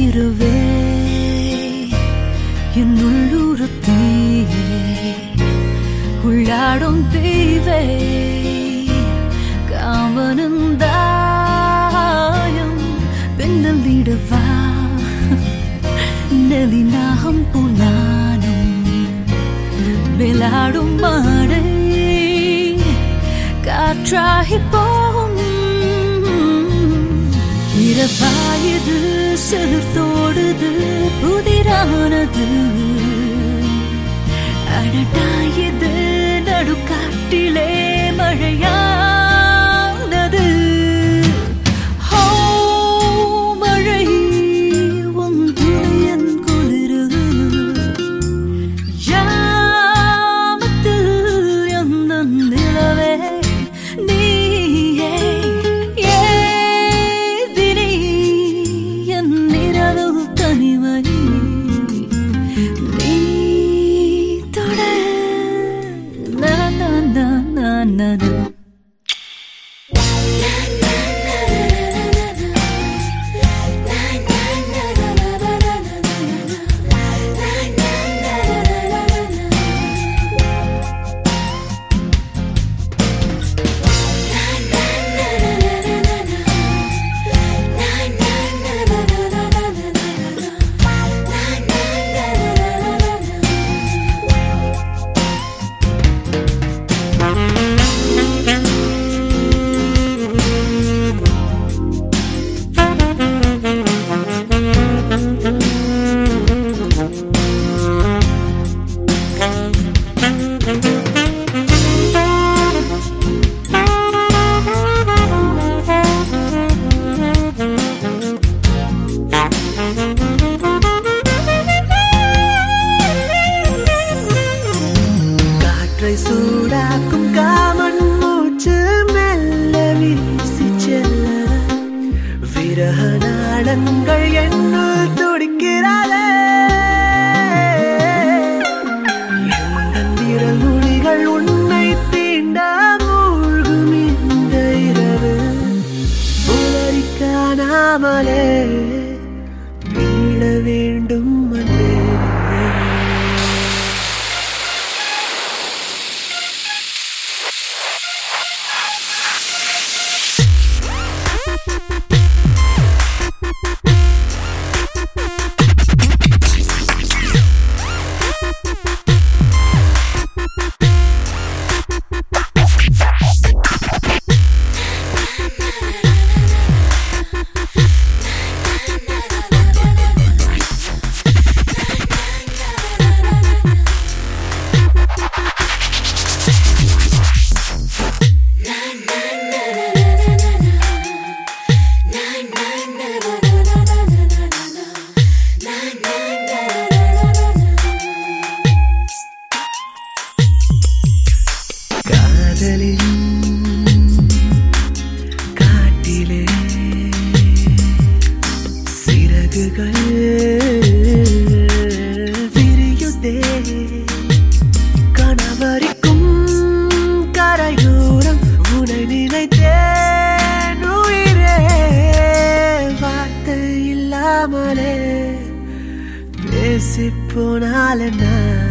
இரவே என் உள்ளுறுத்தியே உள்ளாடும் தீவே காவனந்தாயம் பின்னலிடவா நெலினாகம் புலானும் விளாடும் மாடை காற்றாகி போகும் இரவாயது செலுத்தோடுது புதிரானது அடட்டாயது நடுக்காட்டிலே மழையானது ஹோ மழை ஒன்றுயன் குளிரு யாமத்தில் எந்த நிலவே நீயே ஏதினி என் நிறவு தனிமை நீ தொட na na na na na na சூடாக்கும் காமன் மூச்சு மெல்ல வீசி செல்ல விரக நாடங்கள் என்னுள் துடிக்கிறாளே எந்த விரல் நுனிகள் உன்னை தீண்ட மூழ்கும் இந்த இரவு உலரி காணாமலே வீழ வேண்டும் அன்பே காட்டிலே சிறகுகள் விரியுதே கணவரிக்கும் கரையோரம் உனை நினைத்தேன் உயிரே வார்த்தை இல்லாமலே பேசிப்போனால் என்ன